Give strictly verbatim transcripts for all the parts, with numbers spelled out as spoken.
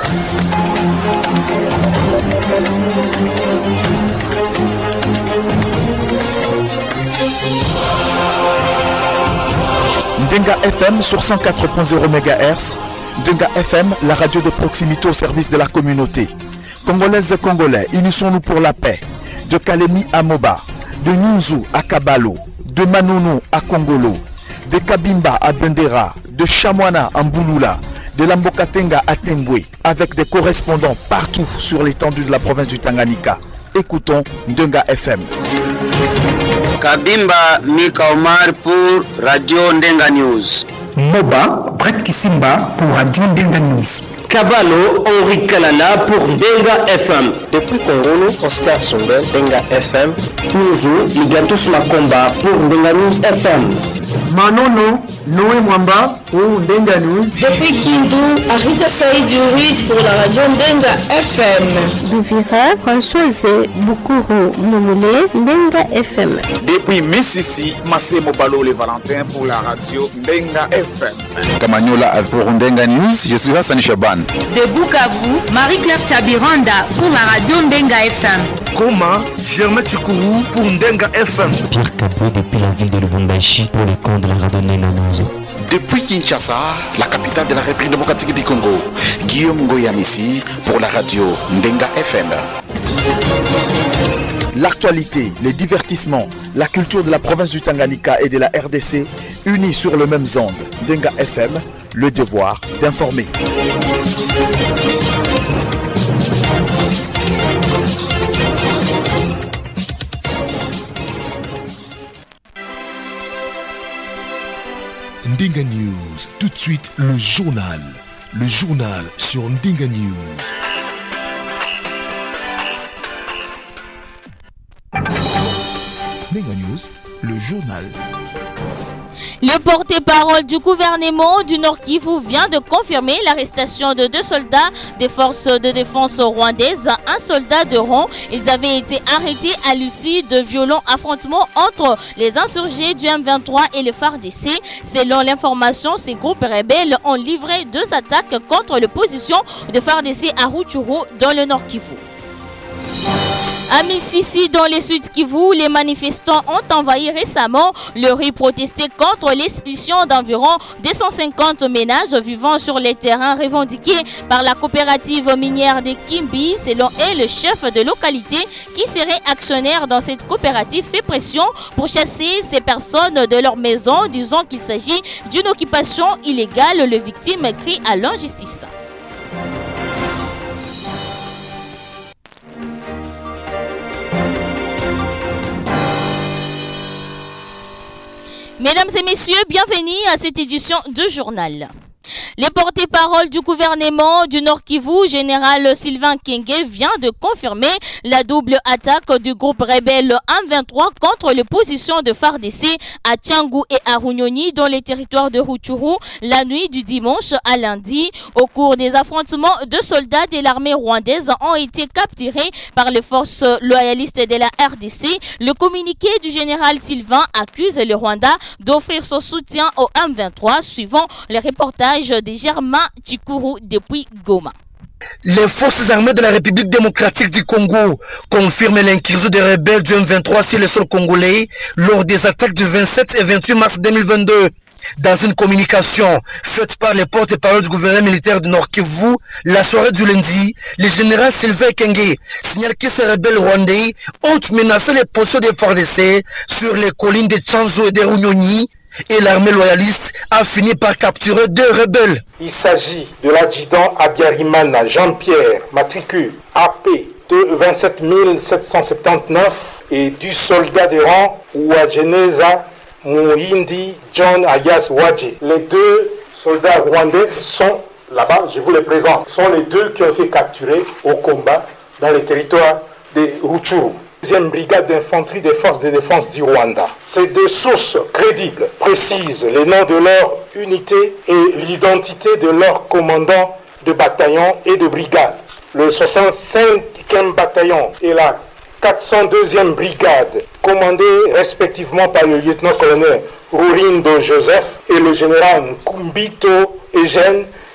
Ndenga F M sur cent quatre point zéro mégahertz. Ndenga F M, la radio de proximité au service de la communauté. Congolaises et Congolais, unissons-nous pour la paix. De Kalemi à Moba, de Nyunzu à Kabalo, de Manono à Kongolo, de Kabimba à Bendera, de Chamwana à Mbouloula, de Lambokatenga à Tembwe, avec des correspondants partout sur l'étendue de la province du Tanganyika. Écoutons Ndenga F M. Kabimba Mika Omar pour Radio Ndenga News. Moba Brett Kisimba pour Radio Ndenga News. Kabalo Henri Kalala pour Ndenga F M. Depuis Congolo, Oscar Sombel, Ndenga F M. Toujours, Ligatus Makomba pour Ndenga News F M. Manono, Noé Mwamba pour Ndenga News. Depuis Kindu, Arita Saïd Ruid pour la radio Ndenga F M. Douvira, Françoise Boukuru Moumoulé, Ndenga F M. Depuis Mississi, Massé Mobalo les Valentins pour la radio Ndenga F M. Kamagnola pour Ndenga News, je suis Hassan Chaban. De Bukavu, Marie-Claire Tchabiranda pour la radio Ndenga F M. Goma, Germain Tchikourou pour Ndenga F M. Pierre Cabot depuis la ville de Lubumbashi pour les comptes de la radio Ndenga News. Depuis Kinshasa, la capitale de la République démocratique du Congo, Guillaume Ngoyamissi pour la radio Ndenga F M. L'actualité, les divertissements, la culture de la province du Tanganyika et de la R D C, unis sur le même onde. Ndenga F M, le devoir d'informer. Ndenga News, tout de suite le journal. Le journal sur Ndenga News. Ndenga News, le journal. Le porte-parole du gouvernement du Nord Kivu vient de confirmer l'arrestation de deux soldats des forces de défense rwandaises, un soldat de rang. Ils avaient été arrêtés à l'issue de violents affrontements entre les insurgés du M vingt-trois et le F A R D C. Selon l'information, ces groupes rebelles ont livré deux attaques contre les positions de F A R D C à Rutshuru dans le Nord Kivu. À Mississi, dans les Sud Kivu, les manifestants ont envahi récemment le rue protesté contre l'expulsion d'environ deux cent cinquante ménages vivant sur les terrains revendiqués par la coopérative minière de Kimbi. Selon elle, le chef de localité qui serait actionnaire dans cette coopérative fait pression pour chasser ces personnes de leur maison, disant qu'il s'agit d'une occupation illégale. Les victimes crient à l'injustice. Mesdames et messieurs, bienvenue à cette édition du journal. Le porte-parole du gouvernement du Nord Kivu, général Sylvain Kenge, vient de confirmer la double attaque du groupe rebelle M vingt-trois contre les positions de F A R D C à Tchangu et à Runyoni dans les territoires de Rutshuru la nuit du dimanche à lundi. Au cours des affrontements, deux soldats de l'armée rwandaise ont été capturés par les forces loyalistes de la R D C. Le communiqué du général Sylvain accuse le Rwanda d'offrir son soutien au M vingt-trois, suivant les reportages de Germain Tchikourou depuis Goma. Les forces armées de la République démocratique du Congo confirment l'incursion des rebelles du M vingt-trois sur le sol congolais lors des attaques du vingt-sept et vingt-huit mars deux mille vingt-deux. Dans une communication faite par les porte-parole du gouvernement militaire du Nord Kivu, la soirée du lundi, le général Sylvain Kenge signale que ces rebelles rwandais ont menacé les positions des F A R D C sur les collines de Tchanzu et de Runyoni, et l'armée loyaliste a fini par capturer deux rebelles. Il s'agit de l'adjudant Abiyarimana Jean-Pierre, matricule A P de vingt-sept mille sept cent soixante-dix-neuf, et du soldat de rang Ouajeneza Mouhindi John alias Wadje. Les deux soldats rwandais sont là-bas, je vous les présente. Ce sont les deux qui ont été capturés au combat dans les territoires de Rutshuru. Deuxième brigade d'infanterie des forces de défense du Rwanda. Ces deux sources crédibles précisent les noms de leur unité et l'identité de leurs commandants de bataillon et de brigade. Le soixante-cinquième bataillon et la quatre cent deuxième brigade, commandée respectivement par le lieutenant-colonel Rurindo Joseph et le général Kumbito Eugène,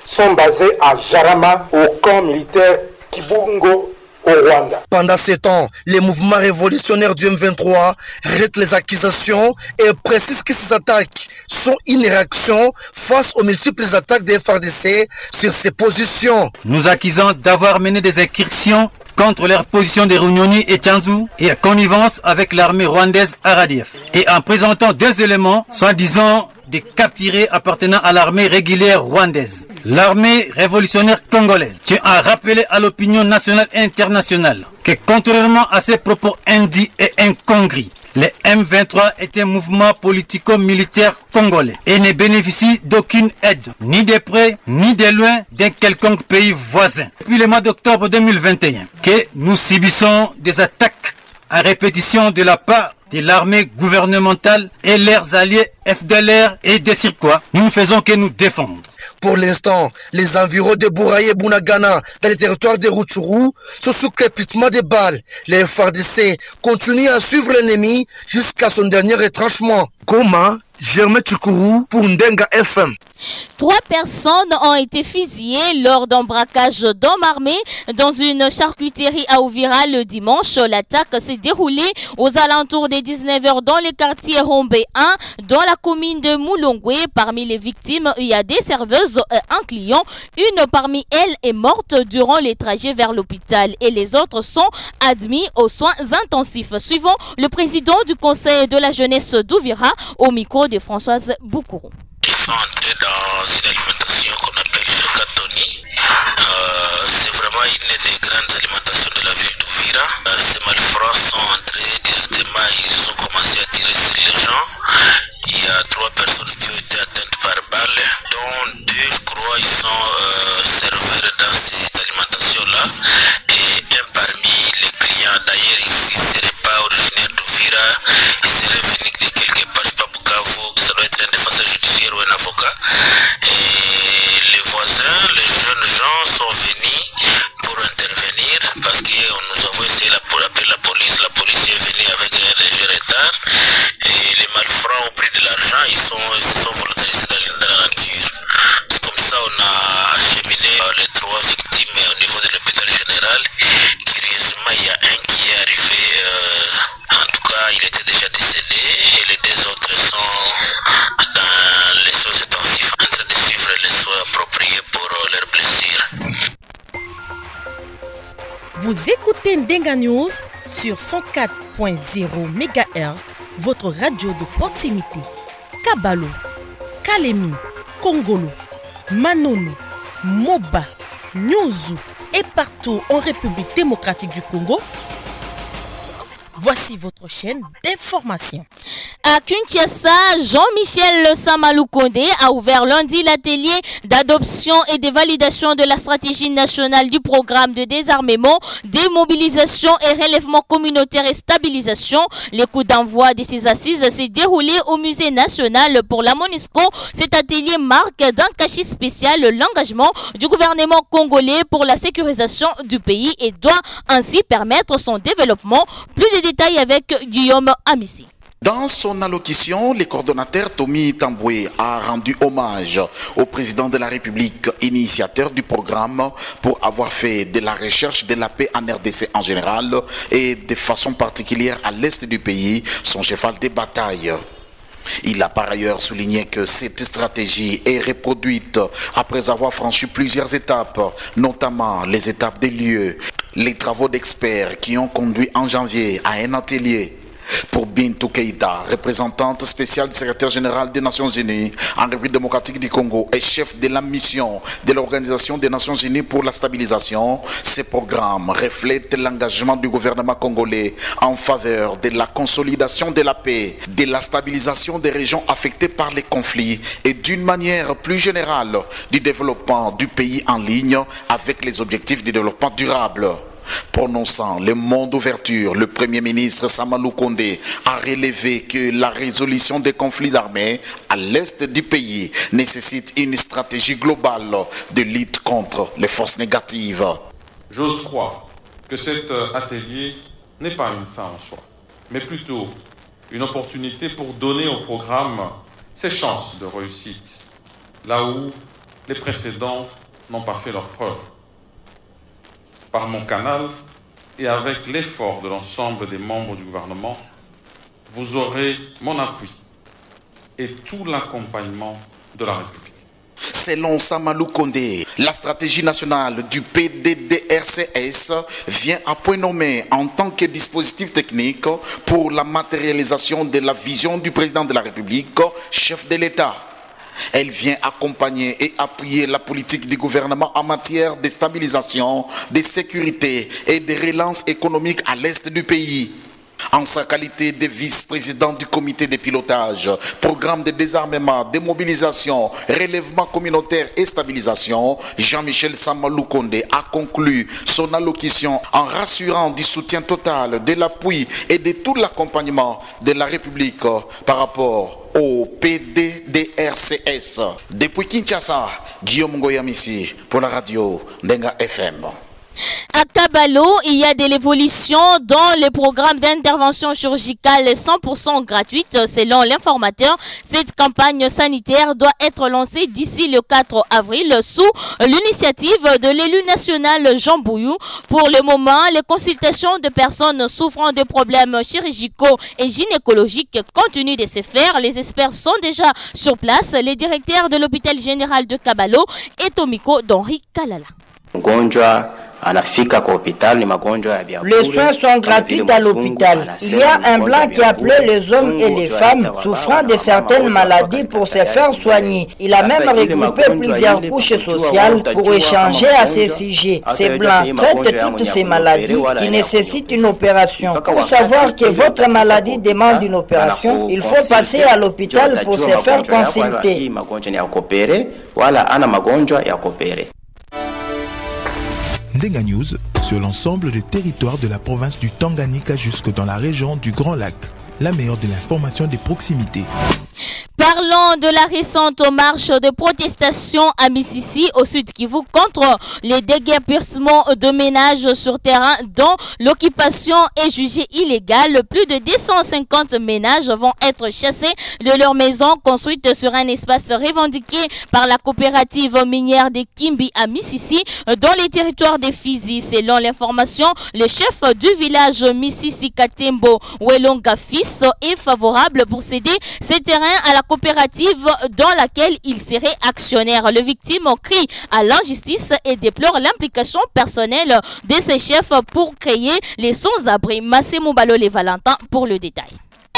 sont basés à Jarama, au camp militaire Kibungo, au Rwanda. Pendant ces temps, les mouvements révolutionnaires du M vingt-trois arrêtent les accusations et précisent que ces attaques sont une réaction face aux multiples attaques des F A R D C sur ces positions. Nous accusons d'avoir mené des incursions contre leurs positions de Runyoni et Tchanzu et à connivence avec l'armée rwandaise R A D F. Et en présentant deux éléments, soi-disant des capturés appartenant à l'armée régulière rwandaise. L'armée révolutionnaire congolaise tient à rappeler à l'opinion nationale et internationale que contrairement à ces propos indits et incongrus, le M vingt-trois est un mouvement politico-militaire congolais et ne bénéficie d'aucune aide, ni de près, ni de loin, d'un quelconque pays voisin. Depuis le mois d'octobre deux mille vingt et un, que nous subissons des attaques à répétition de la part de l'armée gouvernementale et leurs alliés F D L R et des Cirquois, nous ne faisons que nous défendre. Pour l'instant, les environs de Bouraye et Bunagana, dans les territoires de Rutshuru, sont sous crépitement de balles. Les F A R D C continuent à suivre l'ennemi jusqu'à son dernier retranchement. Goma, Germain Tchoukourou pour Ndenga F M. Trois personnes ont été fusillées lors d'un braquage d'hommes armés dans une charcuterie à Ouvira le dimanche. L'attaque s'est déroulée aux alentours des dix-neuf heures dans le quartier Rombe un, dans la commune de Moulongwe. Parmi les victimes, il y a des serveuses et un client. Une parmi elles est morte durant les trajets vers l'hôpital et les autres sont admis aux soins intensifs. Suivant le président du conseil de la jeunesse d'Ouvira au micro de Françoise Boukourou. Ils sont entrés dans une alimentation qu'on appelle Chokatoni. Euh, c'est vraiment une des grandes alimentations de la ville d'Ouvira. Euh, ces malfrats sont entrés directement, ils ont commencé à tirer sur les gens. Il y a trois personnes qui ont été atteintes par balle, dont deux, je crois, ils sont euh, serveurs dans cette alimentation-là. Et un parmi les clients, d'ailleurs, ici, ne serait pas originaire d'Ouvira, il serait venu de quelque part, pas Bukavu, ça doit être un défenseur judiciaire ou un avocat. Et les voisins, les jeunes gens sont venus pour intervenir parce que nous avons essayé d'appeler la police. La police est venue avec un léger retard et les malfrats ont pris de l'argent, ils sont, ils sont volontarisés dans, dans la nature. C'est comme ça on a acheminé les trois victimes au niveau de l'hôpital général. Curieusement, il y a un qui est arrivé, euh, en tout cas il était déjà décédé et les deux autres sont dans les soins intensifs en train de suivre les soins appropriés pour leurs blessures. Vous écoutez Ndenga News sur cent quatre point zéro mégahertz, votre radio de proximité. Kabalo, Kalemi, Kongolo, Manono, Moba, Nyuzu et partout en République démocratique du Congo. Voici votre chaîne d'information. À Kinshasa, Jean-Michel Samalou Kondé a ouvert lundi l'atelier d'adoption et de validation de la stratégie nationale du programme de désarmement, démobilisation et relèvement communautaire et stabilisation. Le coup d'envoi de ces assises s'est déroulé au Musée national pour la MONUSCO. Cet atelier marque d'un cachet spécial l'engagement du gouvernement congolais pour la sécurisation du pays et doit ainsi permettre son développement. Plus de détails avec Guillaume Amissi. Dans son allocution, le coordonnateur Tommy Tamboué a rendu hommage au président de la République, initiateur du programme, pour avoir fait de la recherche de la paix en R D C en général et de façon particulière à l'est du pays son cheval de bataille. Il a par ailleurs souligné que cette stratégie est reproduite après avoir franchi plusieurs étapes, notamment les étapes des lieux, les travaux d'experts qui ont conduit en janvier à un atelier. Pour Bintou Keïta, représentante spéciale du secrétaire général des Nations Unies en République démocratique du Congo et chef de la mission de l'Organisation des Nations Unies pour la stabilisation, ce programme reflète l'engagement du gouvernement congolais en faveur de la consolidation de la paix, de la stabilisation des régions affectées par les conflits et d'une manière plus générale du développement du pays en ligne avec les objectifs de développement durable. Prononçant le mot d'ouverture, le Premier ministre Samalou Kondé a relevé que la résolution des conflits armés à l'est du pays nécessite une stratégie globale de lutte contre les forces négatives. J'ose croire que cet atelier n'est pas une fin en soi, mais plutôt une opportunité pour donner au programme ses chances de réussite, là où les précédents n'ont pas fait leur preuve. Par mon canal et avec l'effort de l'ensemble des membres du gouvernement, vous aurez mon appui et tout l'accompagnement de la République. Selon Samalou Kondé, la stratégie nationale du P D D R C S vient à point nommé en tant que dispositif technique pour la matérialisation de la vision du président de la République, chef de l'État. Elle vient accompagner et appuyer la politique du gouvernement en matière de stabilisation, de sécurité et de relance économique à l'est du pays. En sa qualité de vice-président du comité de pilotage, programme de désarmement, démobilisation, relèvement communautaire et stabilisation, Jean-Michel Samalou Kondé a conclu son allocution en rassurant du soutien total, de l'appui et de tout l'accompagnement de la République par rapport au P D D R C S. Depuis Kinshasa, Guillaume Ngoyamissi pour la radio Ndenga F M. À Kabalo, il y a de l'évolution dans le programme d'intervention chirurgicale cent pour cent gratuite. Selon l'informateur, cette campagne sanitaire doit être lancée d'ici le quatre avril sous l'initiative de l'élu national Jean Bouyou. Pour le moment, les consultations de personnes souffrant de problèmes chirurgicaux et gynécologiques continuent de se faire. Les experts sont déjà sur place. Le directeur de l'hôpital général de Kabalo est au micro d'Henri Kalala. Les soins sont gratuits à l'hôpital. Il y a un blanc qui appelait les hommes et les femmes souffrant de certaines maladies pour se faire soigner. Il a même regroupé plusieurs couches sociales pour échanger à ces sujets. Ces blancs traitent toutes ces maladies qui nécessitent une opération. Pour savoir que votre maladie demande une opération, il faut passer à l'hôpital pour se faire consulter. Ndenga News sur l'ensemble des territoires de la province du Tanganyika jusque dans la région du Grand Lac. La meilleure de l'information des proximités. Parlons de la récente marche de protestation à Mississi, au sud Kivu, contre les déguerpissements de ménages sur terrain dont l'occupation est jugée illégale. Plus de deux cent cinquante ménages vont être chassés de leur maison construite sur un espace revendiqué par la coopérative minière de Kimbi à Mississi, dans les territoires de Fizi. Selon l'information, le chef du village Mississi Katembo, Welonga Fils, est favorable pour céder ces terrains à la coopérative dans laquelle il serait actionnaire. Le victime crie à l'injustice et déplore l'implication personnelle de ses chefs pour créer les sans-abri. Massé Moubalo les Valentins pour le détail.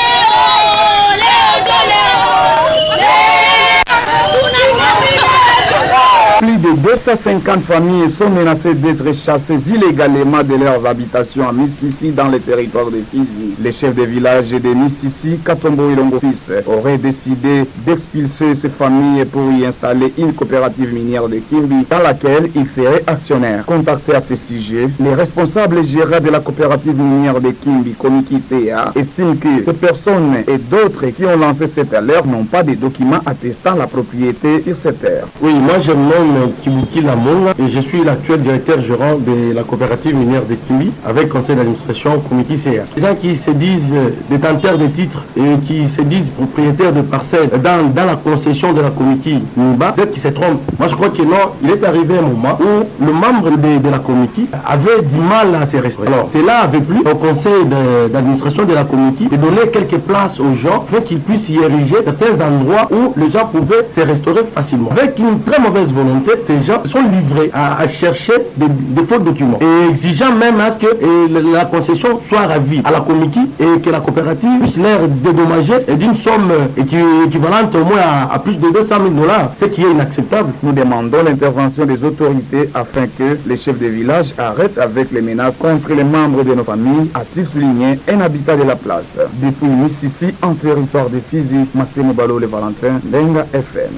Plus de deux cent cinquante familles sont menacées d'être chassées illégalement de leurs habitations à Mississi dans le territoire de Fizi. Les chefs de village de Mississi, Katombo Ilongo Fils, auraient décidé d'expulser ces familles pour y installer une coopérative minière de Kimbi dans laquelle ils seraient actionnaires. Contactés à ce sujet, les responsables gérants de la coopérative minière de Kimbi, Komiki T A, estiment que ces personnes et d'autres qui ont lancé cette alerte n'ont pas de documents attestant la propriété sur cette terre. Oui, moi je me nomme Kibuki Lamonga et je suis l'actuel directeur gérant de la coopérative minière de Kimbi avec conseil d'administration Komiki C A. Les gens qui se disent détenteurs de titres et qui se disent propriétaires de parcelles dans, dans la concession de la Komiki Niba, peut-être qu'ils se trompent. Moi je crois que non, il est arrivé un moment où le membre de, de la Komiki avait du mal à se restaurer. Alors cela avait plu au conseil d'administration de, de la Komiki de donner quelques places aux gens afin qu'ils puissent y ériger certains endroits où les gens pouvaient se restaurer facilement. Avec une très mauvaise volonté, ces gens sont livrés à, à chercher des, des faux documents et exigeant même à ce que et, la concession soit ravie à la Komiki et que la coopérative puisse leur dédommager d'une somme équivalente au moins à, à plus de deux cent mille dollars, ce qui est inacceptable. Nous demandons l'intervention des autorités afin que les chefs de village arrêtent avec les menaces contre les membres de nos familles, a-t-il souligné un habitat de la place. Depuis Mississi, en territoire de Fizi, Massimo Balo le Valentin, Ndenga F M.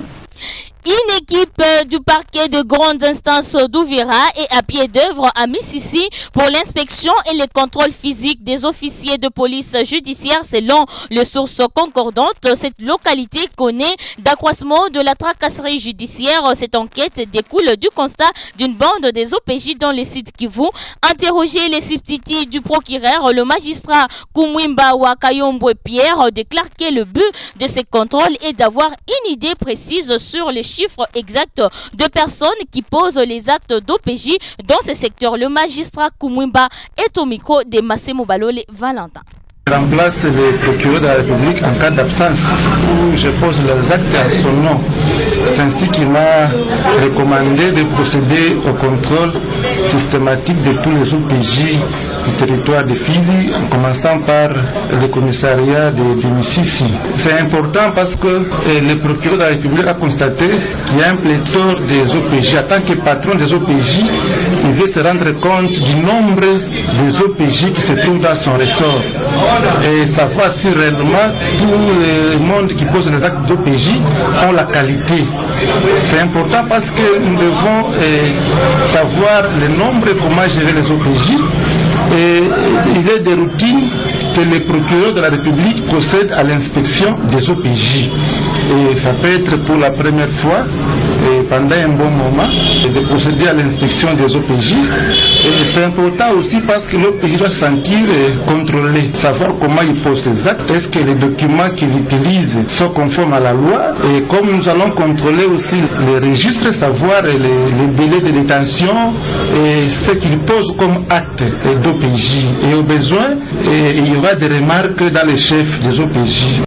Une équipe du parquet de grandes instances d'Ouvira est à pied d'œuvre à Mississi pour l'inspection et le contrôle physique des officiers de police judiciaire selon les sources concordantes. Cette localité connaît d'accroissement de la tracasserie judiciaire. Cette enquête découle du constat d'une bande des O P J dans les sites Kivu. Interrogé les substituts du procureur, le magistrat Kumwimba Wakayombo Pierre déclare que le but de ces contrôles est d'avoir une idée précise sur les chiffre exact de personnes qui posent les actes d'O P J dans ce secteur. Le magistrat Koumouimba est au micro de Massimo Balole Valentin. Remplace le procureur de la République en cas d'absence où je pose les actes à son nom. C'est ainsi qu'il m'a recommandé de procéder au contrôle systématique de tous les O P J du territoire de Fizi, en commençant par le commissariat de, de Mississi. C'est important parce que eh, le procureur de la République a constaté qu'il y a un pléthore des O P J. En tant que patron des O P J, il veut se rendre compte du nombre des O P J qui se trouvent dans son ressort et savoir si réellement tout le monde qui pose les actes d'O P J ont la qualité. C'est important parce que nous devons eh, savoir le nombre et comment gérer les O P J. Et il est de routine que le procureur de la République procède à l'inspection des O P J. Et ça peut être pour la première fois et pendant un bon moment de procéder à l'inspection des O P J. Et c'est important aussi parce que l'O P J doit sentir et contrôler, savoir comment il pose ses actes, est-ce que les documents qu'il utilise sont conformes à la loi. Et comme nous allons contrôler aussi les registres, savoir les, les délais de détention et ce qu'il pose comme acte d'O P J. Et au besoin, et il y aura des remarques dans les chefs des O P J.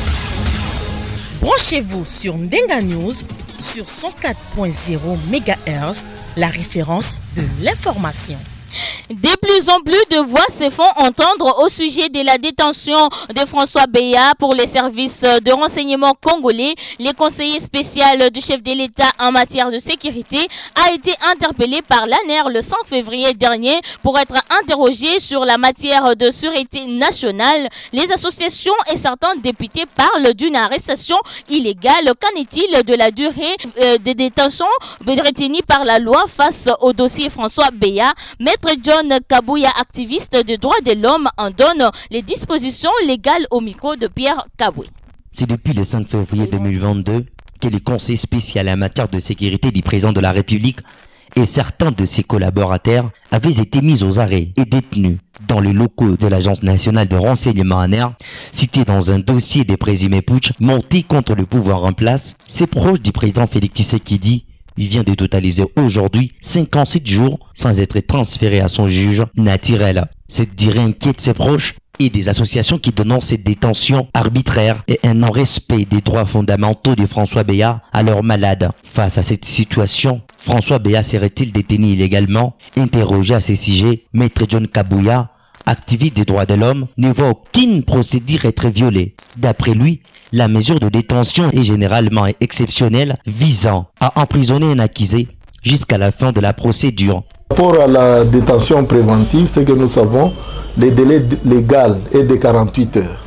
Branchez-vous sur Ndenga News sur cent quatre point zéro mégahertz, la référence de l'information. De plus en plus de voix se font entendre au sujet de la détention de François Beya pour les services de renseignement congolais. Le conseiller spécial du chef de l'État en matière de sécurité a été interpellé par l'A N E R le cinq février dernier pour être interrogé sur la matière de sûreté nationale. Les associations et certains députés parlent d'une arrestation illégale. Qu'en est-il de la durée euh, de détention retenue par la loi face au dossier François Beya? Maître John Kabouya, activiste des droits de l'homme, en donne les dispositions légales au micro de Pierre Kaboué. C'est depuis le cinq février deux mille vingt-deux que le conseil spécial en matière de sécurité du président de la République et certains de ses collaborateurs avaient été mis aux arrêts et détenus dans les locaux de l'Agence nationale de renseignement A N E R, cité dans un dossier des présumés putsch montés contre le pouvoir en place. Ses proches du président Félix Tshisekedi, il vient de totaliser aujourd'hui cinquante-sept jours sans être transféré à son juge naturel. Cette durée inquiète ses proches et des associations qui dénoncent cette détention arbitraire et un non-respect des droits fondamentaux de François Beya à leurs malades. Face à cette situation, François Beya serait-il détenu illégalement? Interrogé à ce sujet, Maître John Kabouya, activiste des droits de l'homme, ne voit aucune procédure être violée. D'après lui, la mesure de détention est généralement exceptionnelle, visant à emprisonner un accusé jusqu'à la fin de la procédure. Par rapport à la détention préventive, c'est que nous savons, le délai légal est de quarante-huit heures.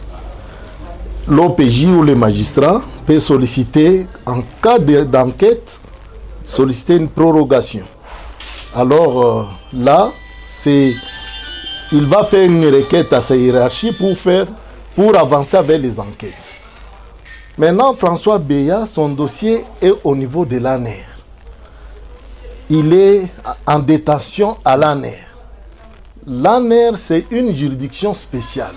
L'O P J ou le magistrat peut solliciter, en cas d'enquête, solliciter une prorogation. Alors euh, là, c'est, il va faire une requête à sa hiérarchie pour, faire, pour avancer avec les enquêtes. Maintenant, François Beya, son dossier est au niveau de l'A N E R. Il est en détention à l'A N E R. L'A N E R, c'est une juridiction spéciale.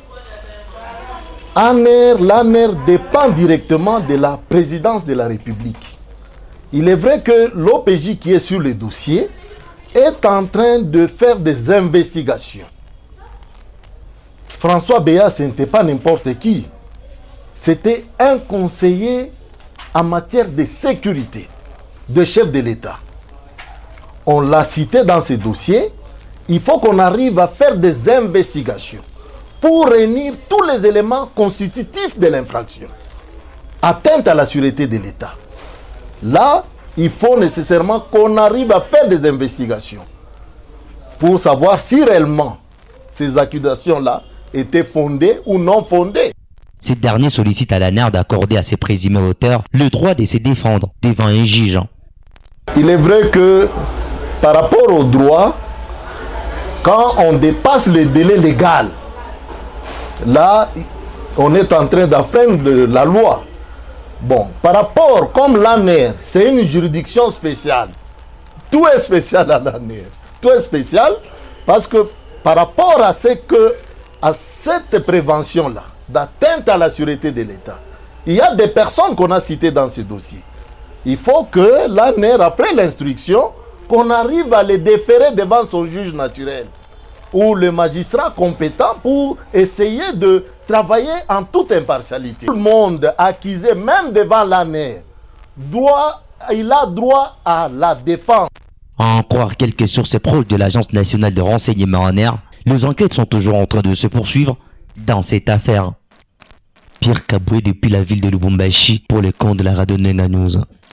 A N E R, L'A N E R dépend directement de la présidence de la République. Il est vrai que l'O P J qui est sur le dossier est en train de faire des investigations. François Beya, ce n'était pas n'importe qui. C'était un conseiller en matière de sécurité, de chef de l'État. On l'a cité dans ce dossier. Il faut qu'on arrive à faire des investigations pour réunir tous les éléments constitutifs de l'infraction. Atteinte à la sûreté de l'État. Là, il faut nécessairement qu'on arrive à faire des investigations pour savoir si réellement ces accusations-là étaient fondées ou non fondées. Ces derniers sollicitent à l'A N E R d'accorder à ses présumés auteurs le droit de se défendre devant un juge. Il est vrai que par rapport au droit, quand on dépasse le délai légal, là, on est en train d'enfreindre la loi. Bon, par rapport, comme l'A N E R, c'est une juridiction spéciale. Tout est spécial à l'A N E R. Tout est spécial parce que par rapport à, ce que, à cette prévention-là, d'atteinte à la sûreté de l'État, il y a des personnes qu'on a citées dans ce dossier. Il faut que l'A N E R, après l'instruction, qu'on arrive à les déférer devant son juge naturel ou le magistrat compétent pour essayer de travailler en toute impartialité. Tout le monde accusé, même devant l'A N E R, doit, il a droit à la défense. À en croire quelques sources proches de l'Agence nationale de renseignement A N R, les enquêtes sont toujours en train de se poursuivre dans cette affaire. Pierre Kaboué depuis la ville de Lubumbashi pour le compte de la radio Ndenga News.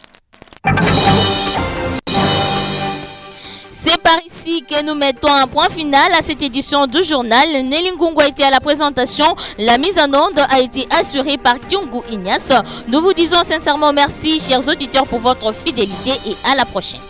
C'est par ici que nous mettons un point final à cette édition du journal. Nelly Ngungu a été à la présentation. La mise en onde a été assurée par Kyungu Ignace. Nous vous disons sincèrement merci, chers auditeurs, pour votre fidélité et à la prochaine.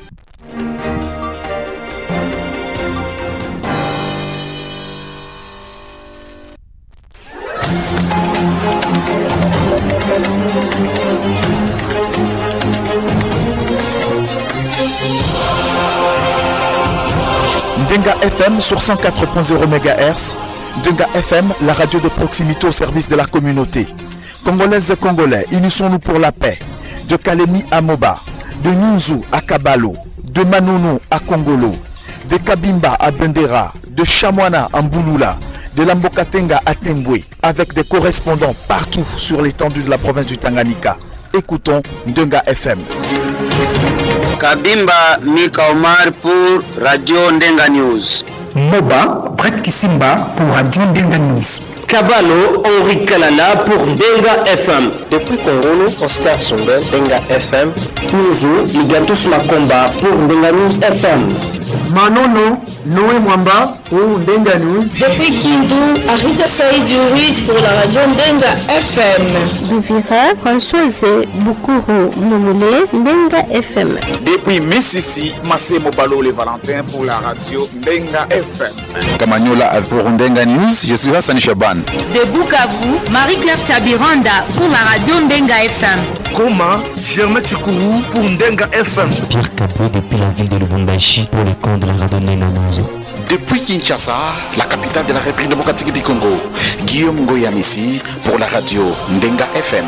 Ndenga F M sur cent quatre point zéro mégahertz. Ndenga F M, la radio de proximité au service de la communauté. Congolaises et Congolais, unissons-nous pour la paix. De Kalemi à Moba, de Nyunzu à Kabalo, de Manono à Kongolo, de Kabimba à Bendera, de Chamwana à Mbouloula, de Lambokatenga à Tembwe, avec des correspondants partout sur l'étendue de la province du Tanganyika. Écoutons Ndenga F M. Kabimba Mika Omar pour Radio Ndenga News. Moba Brett Kisimba pour Radio Ndenga News. Kabalo Henri Kalala pour Ndenga F M. Depuis Congolo, Oscar Sombel, Ndenga F M. Nuzu Ligatus Makomba pour Ndenga News F M. Manono Noé Mwamba pour Ndenga News. Depuis Kindu, Arita Saïd Urid pour la radio Ndenga F M. Douvira, Françoise Boukuru Momole, Ndenga F M. Depuis Mississi, Massé Mobalo les Valentins pour la radio Ndenga F M. Kamanyola pour Ndenga News, je suis Hassan Chaban. De Bukavu, Marie-Claire Tchabiranda pour la radio Ndenga F M. Goma, Germain Tchikourou pour Ndenga F M. Pierre Kaboué depuis la ville de Lubumbashi pour le compte de la radio Ndenga News. Depuis Kinshasa, la capitale de la République démocratique du Congo, Guillaume Ngoyamissi pour la radio Ndenga F M.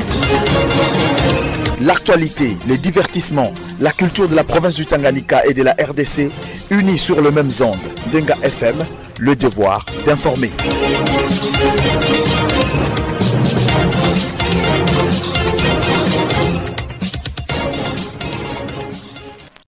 L'actualité, les divertissements, la culture de la province du Tanganyika et de la R D C, unis sur le même onde. Ndenga F M, le devoir d'informer.